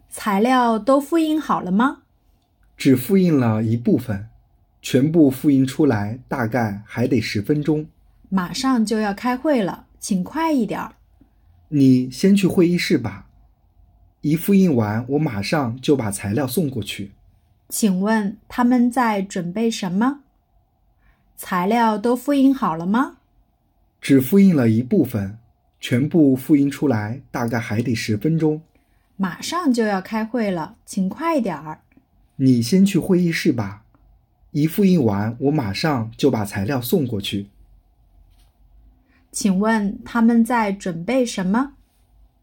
材料都复印好了吗？ 只复印了一部分，全部复印出来大概还得10分钟。 马上就要开会了，请快一点儿。 你先去会议室吧，一复印完，我马上就把材料送过去。 请问他们在准备什么？材料都复印好了吗？ 只复印了一部分，全部复印出来大概还得10分钟。 马上就要开会了，请快点儿。 你先去会议室吧，一复印完，我马上就把材料送过去。 请问他们在准备什么？